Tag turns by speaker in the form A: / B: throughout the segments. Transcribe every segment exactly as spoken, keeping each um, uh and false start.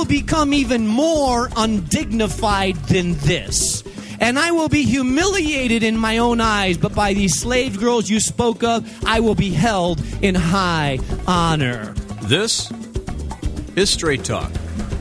A: become even more undignified than this. And I will be humiliated in my own eyes, but by these slave girls you spoke of, I will be held in high honor.
B: This is Straight Talk.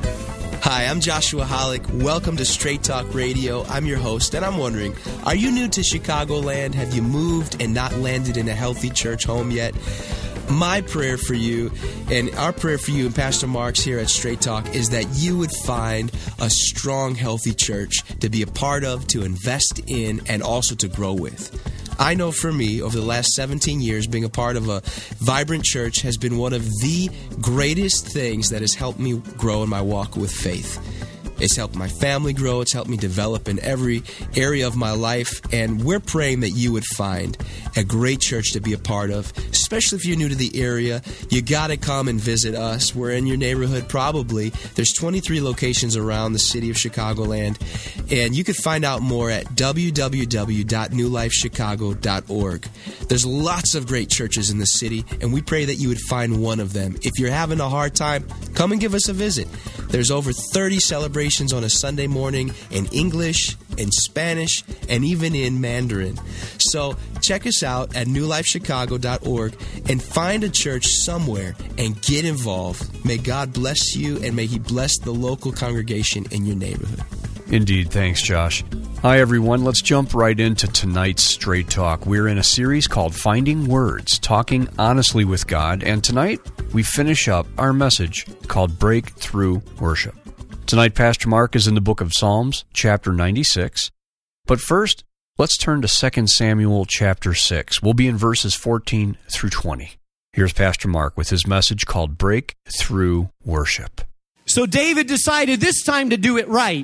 C: Hi, I'm Joshua Hollick. Welcome to Straight Talk Radio. I'm your host, and I'm wondering, are you new to Chicagoland? Have you moved and not landed in a healthy church home yet? My prayer for you, and our prayer for you and Pastor Mark's here at Straight Talk, is that you would find a strong, healthy church to be a part of, to invest in, and also to grow with. I know for me, over the last seventeen years, being a part of a vibrant church has been one of the greatest things that has helped me grow in my walk with faith. It's helped my family grow. It's helped me develop in every area of my life. And we're praying that you would find a great church to be a part of, especially if you're new to the area. You got to come and visit us. We're in your neighborhood probably. There's twenty-three locations around the city of Chicagoland. And you can find out more at w w w dot new life chicago dot org. There's lots of great churches in the city, and we pray that you would find one of them. If you're having a hard time, come and give us a visit. There's over thirty celebrations on a Sunday morning in English, in Spanish, and even in Mandarin. So check us out at new life chicago dot org and find a church somewhere and get involved. May God bless you, and may He bless the local congregation in your neighborhood.
B: Indeed. Thanks, Josh. Hi, everyone. Let's jump right into tonight's Straight Talk. We're in a series called Finding Words, Talking Honestly with God. And tonight, we finish up our message called Breakthrough Worship. Tonight, Pastor Mark is in the book of Psalms, chapter ninety-six. But first, let's turn to Second Samuel chapter six. We'll be in verses fourteen through twenty. Here's Pastor Mark with his message called Breakthrough Worship.
A: So David decided this time to do it right.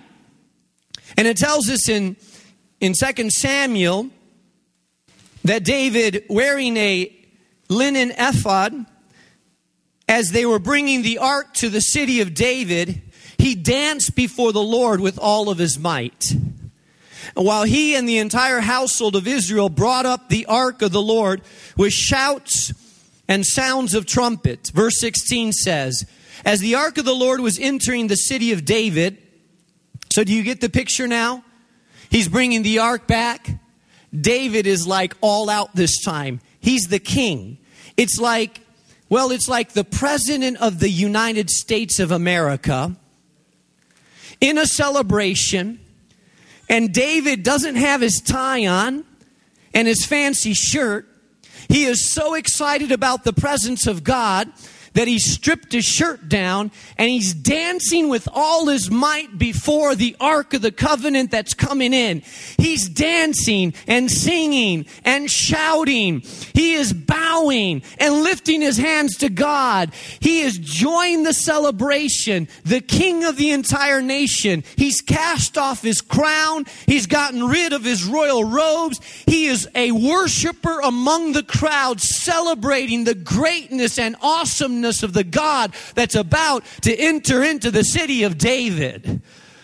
A: And it tells us in, in Second Samuel that David, wearing a linen ephod, as they were bringing the ark to the city of David, he danced before the Lord with all of his might. And while he and the entire household of Israel brought up the ark of the Lord with shouts and sounds of trumpets. Verse sixteen says, as the ark of the Lord was entering the city of David. So do you get the picture now? He's bringing the ark back. David is like all out this time. He's the king. It's like, well, it's like the president of the United States of America in a celebration, and David doesn't have his tie on and his fancy shirt. He is so excited about the presence of God that he stripped his shirt down and he's dancing with all his might before the Ark of the Covenant that's coming in. He's dancing and singing and shouting. He is bowing and lifting his hands to God. He is joining the celebration, the king of the entire nation. He's cast off his crown. He's gotten rid of his royal robes. He is a worshiper among the crowd, celebrating the greatness and awesomeness of the God that's about to enter into the city of David.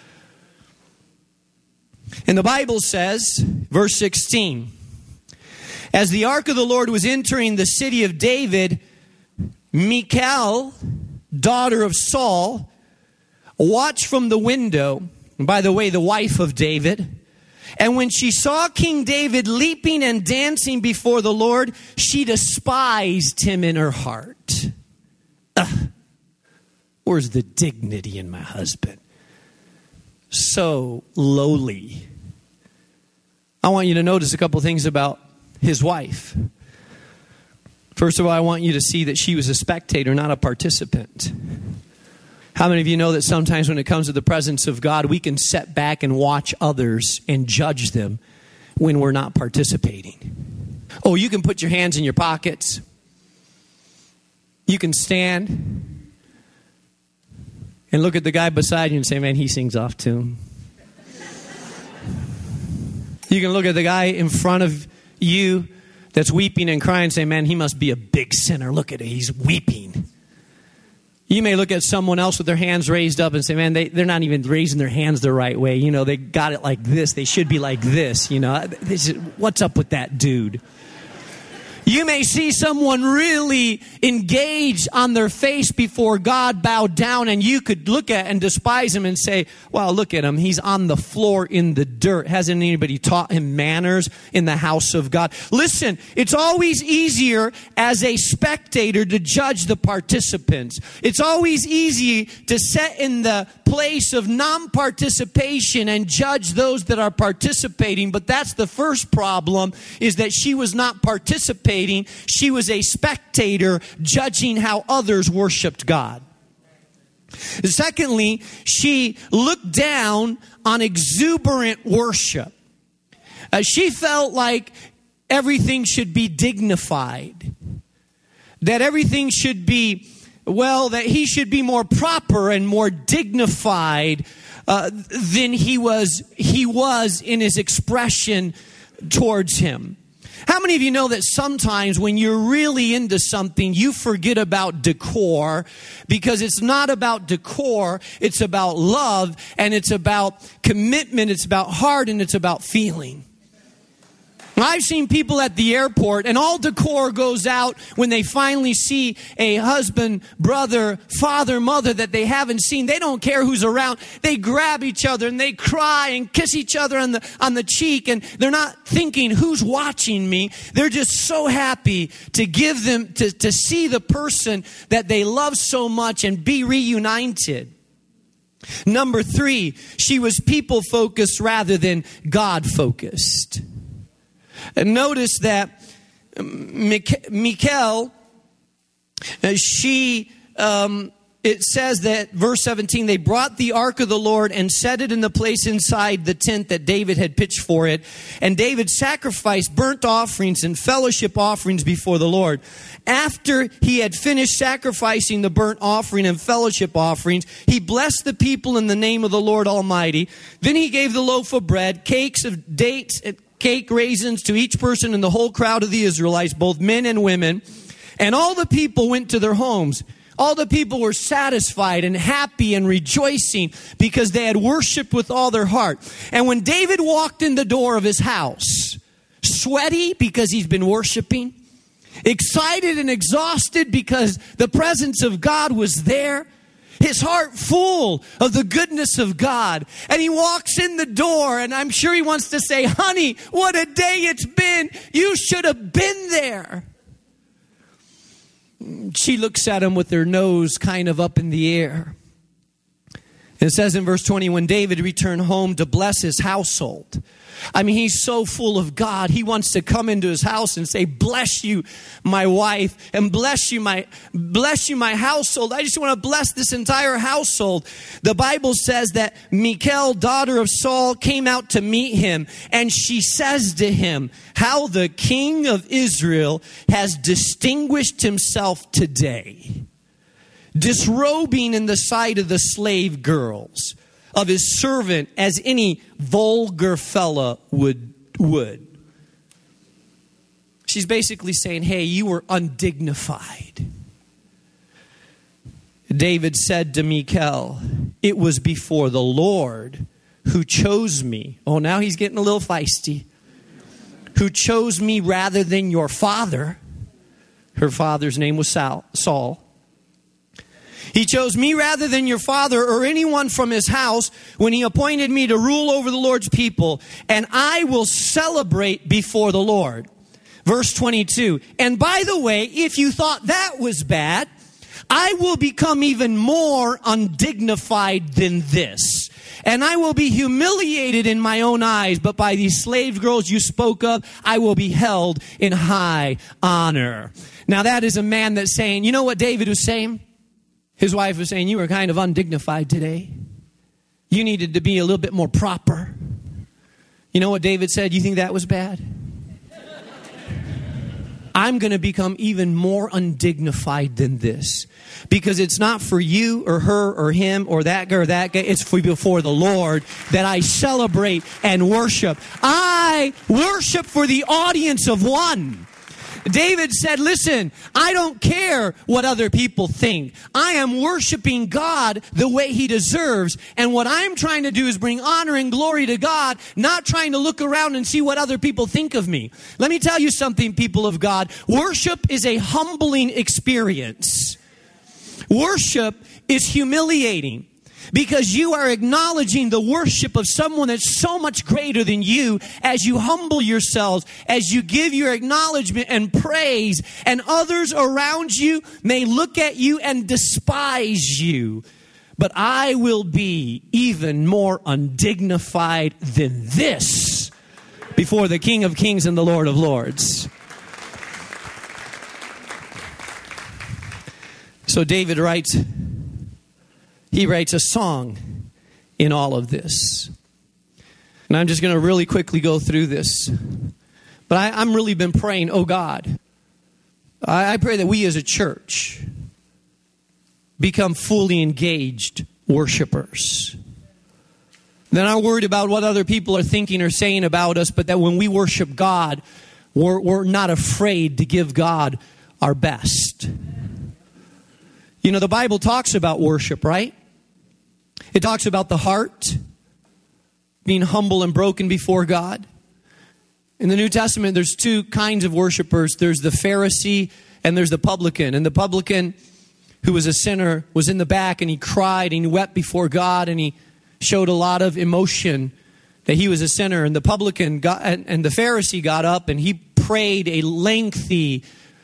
A: And the Bible says, verse sixteen, as the ark of the Lord was entering the city of David, Michal, daughter of Saul, watched from the window, and by the way, the wife of David. And when she saw King David leaping and dancing before the Lord, she despised him in her heart. Ugh, where's the dignity in my husband? So lowly. I want you to notice a couple things about his wife. First of all, I want you to see that she was a spectator, not a participant. How many of you know that sometimes when it comes to the presence of God, we can sit back and watch others and judge them when we're not participating? Oh, you can put your hands in your pockets. You can stand and look at the guy beside you and say, man, he sings off tune. You can look at the guy in front of you that's weeping and crying and say, man, he must be a big sinner. Look at it. He's weeping. You may look at someone else with their hands raised up and say, man, they, they're not even raising their hands the right way. You know, they got it like this. They should be like this. You know, this is, what's up with that dude? You may see someone really engaged on their face before God, bowed down, and you could look at and despise him and say, well, look at him. He's on the floor in the dirt. Hasn't anybody taught him manners in the house of God? Listen, it's always easier as a spectator to judge the participants. It's always easy to set in the place of non-participation and judge those that are participating. But that's the first problem, is that she was not participating. She was a spectator judging how others worshiped God. Secondly, she looked down on exuberant worship. Uh, she felt like everything should be dignified, that everything should be, well, that he should be more proper and more dignified uh, than he was, he was in his expression towards him. How many of you know that sometimes when you're really into something, you forget about decor, because it's not about decor, it's about love, and it's about commitment, it's about heart, and it's about feeling. I've seen people at the airport, and all decor goes out when they finally see a husband, brother, father, mother that they haven't seen. They don't care who's around. They grab each other and they cry and kiss each other on the on the cheek, and they're not thinking, who's watching me? They're just so happy to give them, to, to see the person that they love so much and be reunited. Number three, she was people-focused rather than God-focused. And notice that Michal, she, um, it says that, verse seventeen, they brought the ark of the Lord and set it in the place inside the tent that David had pitched for it. And David sacrificed burnt offerings and fellowship offerings before the Lord. After he had finished sacrificing the burnt offering and fellowship offerings, he blessed the people in the name of the Lord Almighty. Then he gave the loaf of bread, cakes of dates, cake raisins to each person in the whole crowd of the Israelites, both men and women. And all the people went to their homes. All the people were satisfied and happy and rejoicing because they had worshiped with all their heart. And when David walked in the door of his house, sweaty because he's been worshiping, excited and exhausted because the presence of God was there, his heart full of the goodness of God. And he walks in the door, and I'm sure he wants to say, honey, what a day it's been. You should have been there. She looks at him with her nose kind of up in the air. It says in verse twenty, when David returned home to bless his household. I mean, he's so full of God. He wants to come into his house and say, bless you, my wife, and bless you, my bless you, my household. I just want to bless this entire household. The Bible says that Michal, daughter of Saul, came out to meet him, and she says to him, how the king of Israel has distinguished himself today, disrobing in the sight of the slave girls of his servant, as any vulgar fella would would. She's basically saying, hey, you were undignified. David said to Michal, it was before the Lord who chose me. Oh, now he's getting a little feisty. Who chose me rather than your father. Her father's name was Saul. He chose me rather than your father or anyone from his house when he appointed me to rule over the Lord's people, and I will celebrate before the Lord. Verse twenty-two, and by the way, if you thought that was bad, I will become even more undignified than this. And I will be humiliated in my own eyes, but by these slave girls you spoke of, I will be held in high honor. Now that is a man that's saying, you know what David was saying? His wife was saying, you were kind of undignified today. You needed to be a little bit more proper. You know what David said? You think that was bad? I'm going to become even more undignified than this. Because it's not for you or her or him or that guy or that guy. It's for before the Lord that I celebrate and worship. I worship for the audience of one. David said, listen, I don't care what other people think. I am worshiping God the way He deserves. And what I'm trying to do is bring honor and glory to God, not trying to look around and see what other people think of me. Let me tell you something, people of God. Worship is a humbling experience. Worship is humiliating. Because you are acknowledging the worship of someone that's so much greater than you as you humble yourselves, as you give your acknowledgement and praise, and others around you may look at you and despise you. But I will be even more undignified than this before the King of Kings and the Lord of Lords. So David writes... He writes a song in all of this. And I'm just going to really quickly go through this. But I, I'm really been praying, oh God, I, I pray that we as a church become fully engaged worshipers. They're not worried about what other people are thinking or saying about us, but that when we worship God, we're, we're not afraid to give God our best. You know, the Bible talks about worship, right? It talks about the heart being humble and broken before God. In the New Testament, there's two kinds of worshipers. There's the Pharisee and there's the publican. And the publican, who was a sinner, was in the back and he cried and he wept before God and he showed a lot of emotion that he was a sinner. And the publican got, and, and the Pharisee got up and he prayed a lengthy,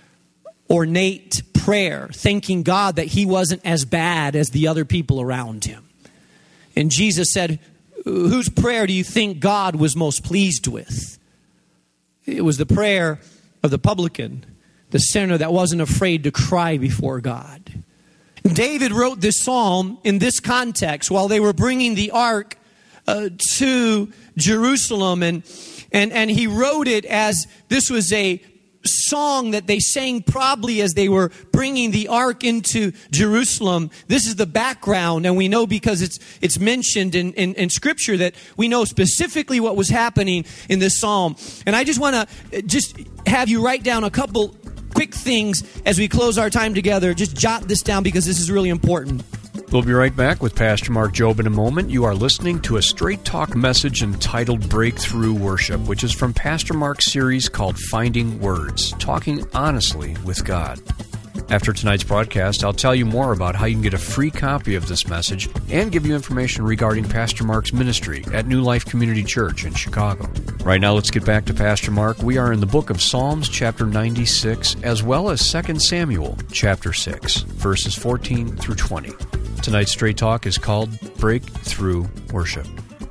A: ornate prayer, thanking God that he wasn't as bad as the other people around him. And Jesus said, whose prayer do you think God was most pleased with? It was the prayer of the publican, the sinner that wasn't afraid to cry before God. David wrote this psalm in this context while they were bringing the ark uh, to Jerusalem. And, and, and he wrote it as this was a song that they sang probably as they were bringing the ark into Jerusalem. This is the background, and we know because it's it's mentioned in, in, in Scripture that we know specifically what was happening in this psalm. And I just want to just have you write down a couple quick things as we close our time together. Just jot this down because this is really important.
B: We'll be right back with Pastor Mark Jobe in a moment. You are listening to a Straight Talk message entitled Breakthrough Worship, which is from Pastor Mark's series called Finding Words, Talking Honestly with God. After tonight's broadcast, I'll tell you more about how you can get a free copy of this message and give you information regarding Pastor Mark's ministry at New Life Community Church in Chicago. Right now, let's get back to Pastor Mark. We are in the book of Psalms, chapter ninety-six, as well as Second Samuel, chapter six, verses fourteen through twenty. Tonight's Straight Talk is called Breakthrough Worship.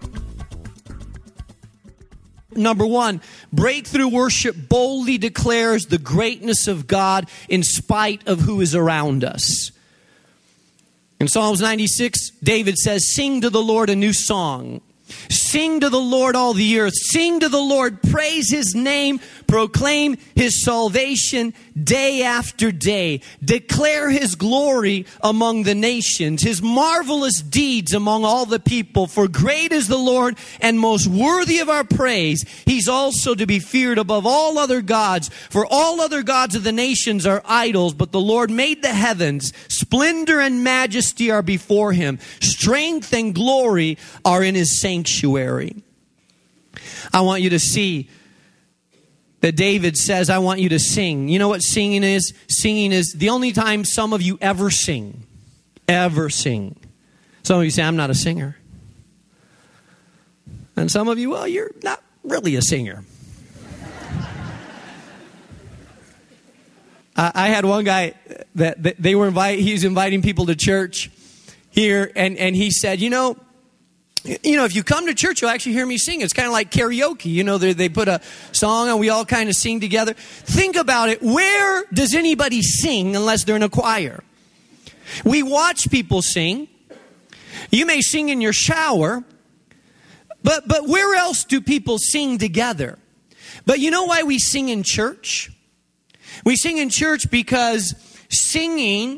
A: Number one, breakthrough worship boldly declares the greatness of God in spite of who is around us. In Psalms ninety-six, David says, sing to the Lord a new song. Sing to the Lord all the earth. Sing to the Lord. Praise His name. Proclaim His salvation day after day. Declare His glory among the nations, His marvelous deeds among all the people. For great is the Lord and most worthy of our praise. He's also to be feared above all other gods. For all other gods of the nations are idols, but the Lord made the heavens. Splendor and majesty are before Him. Strength and glory are in His sanctuary. I want you to see that David says, I want you to sing. You know what singing is? Singing is the only time some of you ever sing. Ever sing. Some of you say, I'm not a singer. And some of you, well, you're not really a singer. I, I had one guy that, that they were invite, he was inviting people to church here, and, and he said, you know, You know, if you come to church, you'll actually hear me sing. It's kind of like karaoke. You know, they, they put a song and we all kind of sing together. Think about it. Where does anybody sing unless they're in a choir? We watch people sing. You may sing in your shower. But, but where else do people sing together? But you know why we sing in church? We sing in church because singing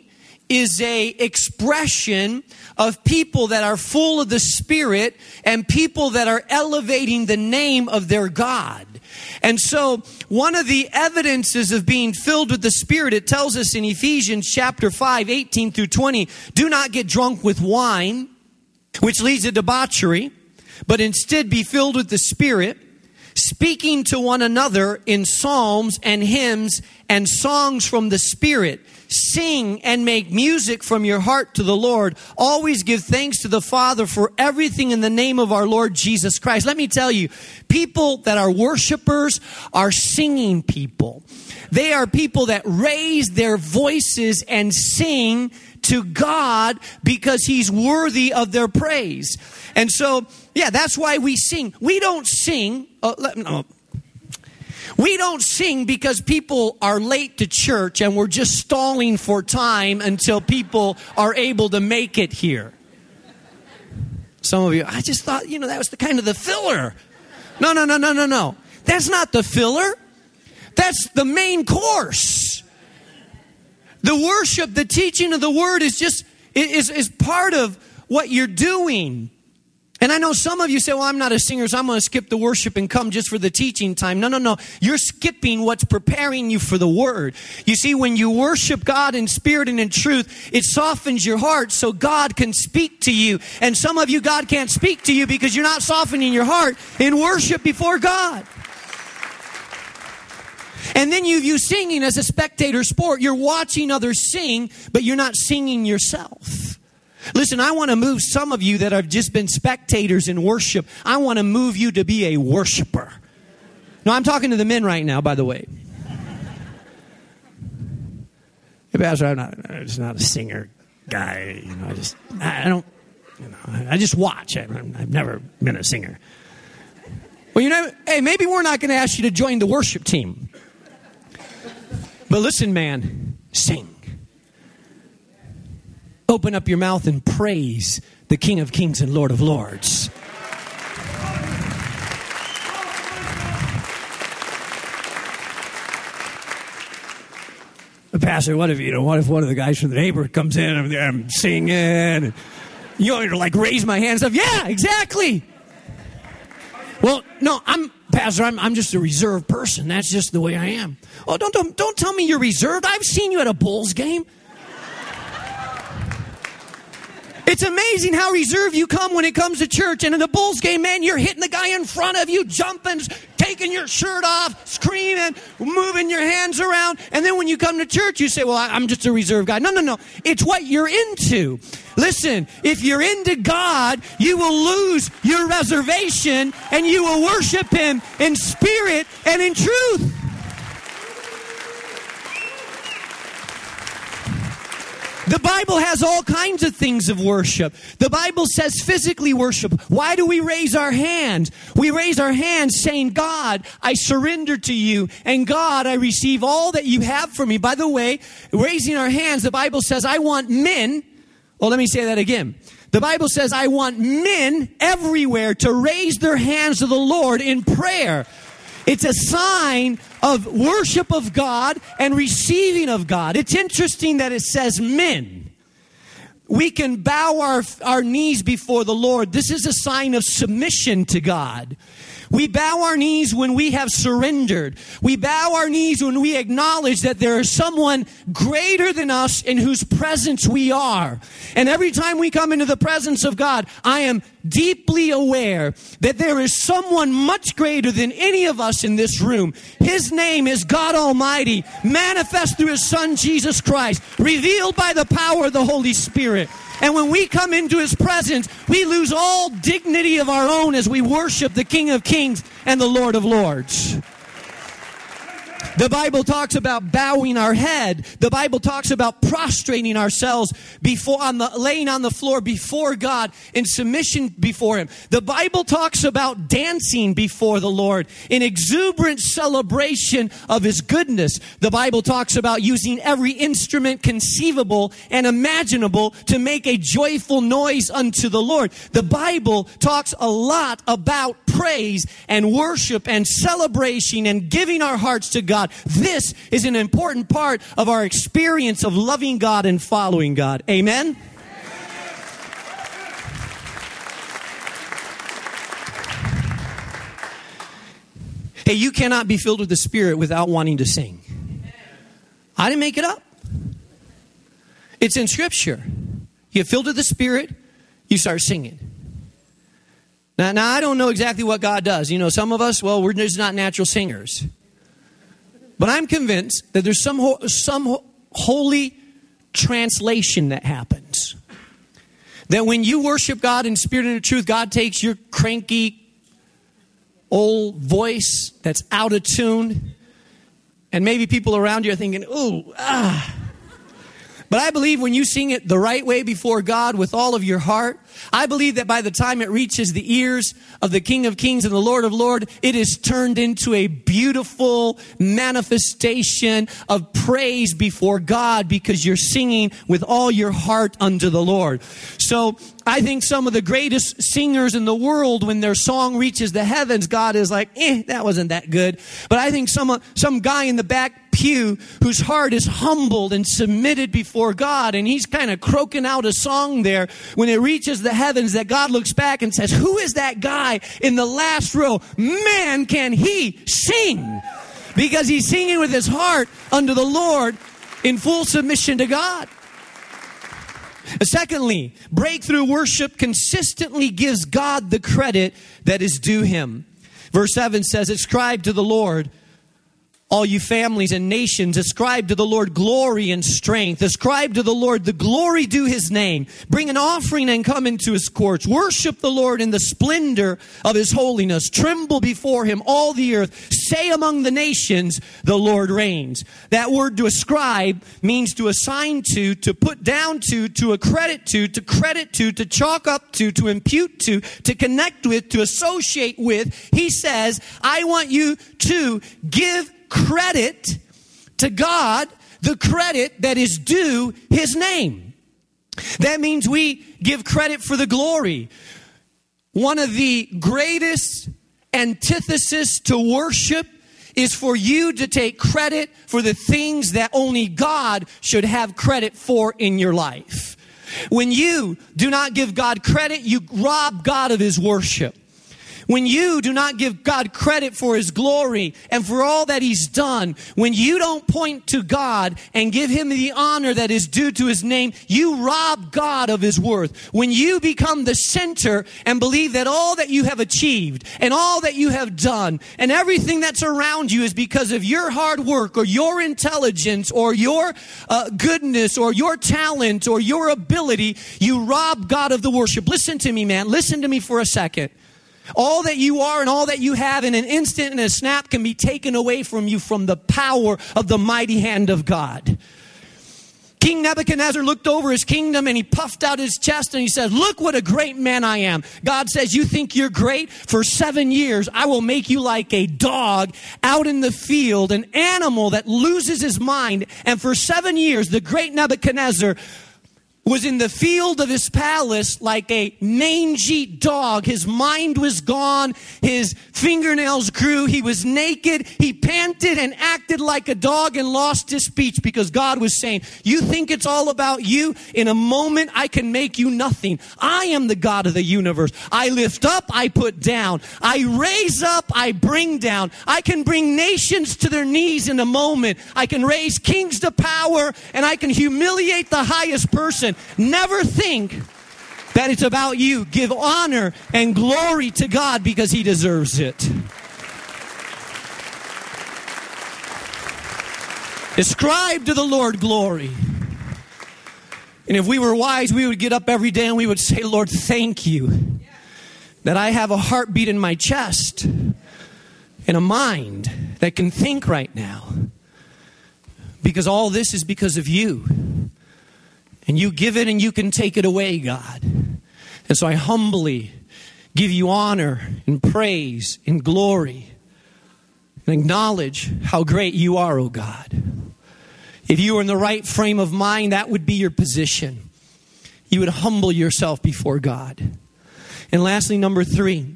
A: is a expression of people that are full of the Spirit and people that are elevating the name of their God. And so one of the evidences of being filled with the Spirit, it tells us in Ephesians chapter five, eighteen through twenty, do not get drunk with wine, which leads to debauchery, but instead be filled with the Spirit, speaking to one another in psalms and hymns and songs from the Spirit. Sing and make music from your heart to the Lord. Always give thanks to the Father for everything in the name of our Lord Jesus Christ. Let me tell you, people that are worshipers are singing people. They are people that raise their voices and sing to God because He's worthy of their praise. And so, yeah, that's why we sing. We don't sing. Uh, let, no. We don't sing because people are late to church and we're just stalling for time until people are able to make it here. Some of you, I just thought, you know, that was the kind of the filler. No, no, no, no, no, no. That's not the filler. That's the main course. The worship, the teaching of the word is just, is, is part of what you're doing. And I know some of you say, well, I'm not a singer, so I'm going to skip the worship and come just for the teaching time. No, no, no. You're skipping what's preparing you for the word. You see, when you worship God in spirit and in truth, it softens your heart so God can speak to you. And some of you, God can't speak to you because you're not softening your heart in worship before God. And then you view singing as a spectator sport. You're watching others sing, but you're not singing yourself. Listen, I want to move some of you that have just been spectators in worship. I want to move you to be a worshiper. No, I'm talking to the men right now, by the way. Hey, Pastor, I'm not, I'm just not a singer guy. You know, I just, I don't, you know, I just watch. I, I've never been a singer. Well, you know, hey, maybe we're not going to ask you to join the worship team. But listen, man, sing. Open up your mouth and praise the King of Kings and Lord of Lords. Pastor, what if you know? What if one of the guys from the neighborhood comes in and I'm singing, and you want me to like raise my hands up? Yeah, exactly. Well, no, I'm Pastor. I'm I'm just a reserved person. That's just the way I am. Oh, don't don't don't tell me you're reserved. I've seen you at a Bulls game. It's amazing how reserved you come when it comes to church. And in the Bulls game, man, you're hitting the guy in front of you, jumping, taking your shirt off, screaming, moving your hands around. And then when you come to church, you say, well, I'm just a reserved guy. No, no, no. It's what you're into. Listen, if you're into God, you will lose your reservation and you will worship Him in spirit and in truth. The Bible has all kinds of things of worship. The Bible says physically worship. Why do we raise our hands? We raise our hands saying, God, I surrender to you. And God, I receive all that you have for me. By the way, raising our hands, the Bible says, I want men. Well, let me say that again. The Bible says, I want men everywhere to raise their hands to the Lord in prayer. It's a sign of worship of God and receiving of God. It's interesting that it says men. We can bow our, our knees before the Lord. This is a sign of submission to God. We bow our knees when we have surrendered. We bow our knees when we acknowledge that there is someone greater than us in whose presence we are. And every time we come into the presence of God, I am deeply aware that there is someone much greater than any of us in this room. His name is God Almighty, manifest through His Son, Jesus Christ, revealed by the power of the Holy Spirit. And when we come into His presence, we lose all dignity of our own as we worship the King of Kings and the Lord of Lords. The Bible talks about bowing our head. The Bible talks about prostrating ourselves before on the laying on the floor before God in submission before Him. The Bible talks about dancing before the Lord in exuberant celebration of His goodness. The Bible talks about using every instrument conceivable and imaginable to make a joyful noise unto the Lord. The Bible talks a lot about praise and worship and celebration and giving our hearts to God. This is an important part of our experience of loving God and following God. Amen? Hey, you cannot be filled with the Spirit without wanting to sing. I didn't make it up. It's in Scripture. You get filled with the Spirit, you start singing. Now, now, I don't know exactly what God does. You know, some of us, well, we're just not natural singers. But I'm convinced that there's some ho- some ho- holy translation that happens. That when you worship God in spirit and in truth, God takes your cranky, old voice that's out of tune, and maybe people around you are thinking, ooh, ah. But I believe when you sing it the right way before God with all of your heart, I believe that by the time it reaches the ears of the King of Kings and the Lord of Lords, it is turned into a beautiful manifestation of praise before God because you're singing with all your heart unto the Lord. So I think some of the greatest singers in the world, when their song reaches the heavens, God is like, eh, that wasn't that good. But I think some, some guy in the back pew whose heart is humbled and submitted before God, and he's kind of croaking out a song there, when it reaches the heavens, that God looks back and says, who is that guy in the last row? Man, can he sing? Because he's singing with his heart unto the Lord in full submission to God. Secondly, breakthrough worship consistently gives God the credit that is due him. Verse seven says, ascribe to the Lord, all you families and nations, ascribe to the Lord glory and strength. Ascribe to the Lord the glory due his name. Bring an offering and come into his courts. Worship the Lord in the splendor of his holiness. Tremble before him, all the earth. Say among the nations, the Lord reigns. That word to ascribe means to assign to, to put down to, to accredit to, to credit to, to chalk up to, to impute to, to connect with, to associate with. He says, I want you to give credit to God, the credit that is due his name. That means we give credit for the glory. One of the greatest antithesis to worship is for you to take credit for the things that only God should have credit for in your life. When you do not give God credit, you rob God of his worship. When you do not give God credit for his glory and for all that he's done, when you don't point to God and give him the honor that is due to his name, you rob God of his worth. When you become the center and believe that all that you have achieved and all that you have done and everything that's around you is because of your hard work or your intelligence or your uh, goodness or your talent or your ability, you rob God of the worship. Listen to me, man. Listen to me for a second. All that you are and all that you have in an instant and a snap can be taken away from you from the power of the mighty hand of God. King Nebuchadnezzar looked over his kingdom and he puffed out his chest and he said, look what a great man I am. God says, you think you're great? For seven years, I will make you like a dog out in the field, an animal that loses his mind. And for seven years, the great Nebuchadnezzar was in the field of his palace like a mangy dog. His mind was gone. His fingernails grew. He was naked. He panted and acted like a dog and lost his speech because God was saying, you think it's all about you? In a moment, I can make you nothing. I am the God of the universe. I lift up, I put down. I raise up, I bring down. I can bring nations to their knees in a moment. I can raise kings to power and I can humiliate the highest person. Never think that it's about you. Give honor and glory to God because he deserves it. Ascribe to the Lord glory. And if we were wise, we would get up every day and we would say, Lord, thank you that I have a heartbeat in my chest and a mind that can think right now. Because all this is because of you. And you give it and you can take it away, God. And so I humbly give you honor and praise and glory and acknowledge how great you are, oh God. If you were in the right frame of mind, that would be your position. You would humble yourself before God. And lastly, number three,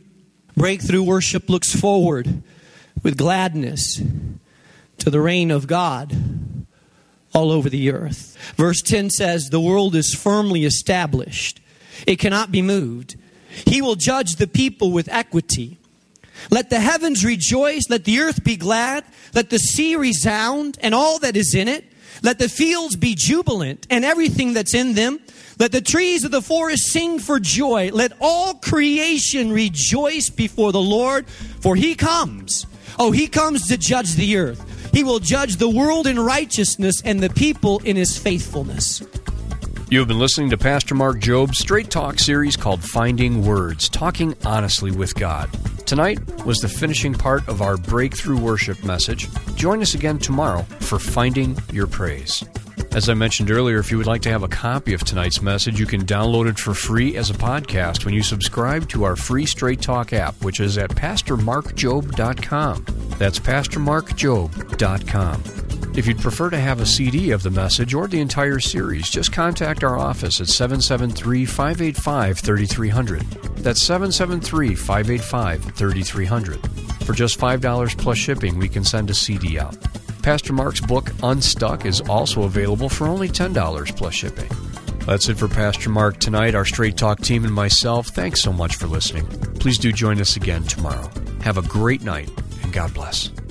A: Breakthrough Worship looks forward with gladness to the reign of God all over the earth. Verse ten says, the world is firmly established. It cannot be moved. He will judge the people with equity. Let the heavens rejoice. Let the earth be glad. Let the sea resound and all that is in it. Let the fields be jubilant and everything that's in them. Let the trees of the forest sing for joy. Let all creation rejoice before the Lord, for He comes. Oh, He comes to judge the earth. He will judge the world in righteousness and the people in His faithfulness.
B: You have been listening to Pastor Mark Job's Straight Talk series called Finding Words, talking honestly with God. Tonight was the finishing part of our Breakthrough Worship message. Join us again tomorrow for Finding Your Praise. As I mentioned earlier, if you would like to have a copy of tonight's message, you can download it for free as a podcast when you subscribe to our free Straight Talk app, which is at pastor mark job dot com. That's pastor mark job dot com. If you'd prefer to have a C D of the message or the entire series, just contact our office at seven seven three, five eight five, three three zero zero. That's seven seven three, five eight five, three three zero zero. For just five dollars plus shipping, we can send a C D out. Pastor Mark's book, Unstuck, is also available for only ten dollars plus shipping. That's it for Pastor Mark tonight, our Straight Talk team, and myself. Thanks so much for listening. Please do join us again tomorrow. Have a great night, and God bless.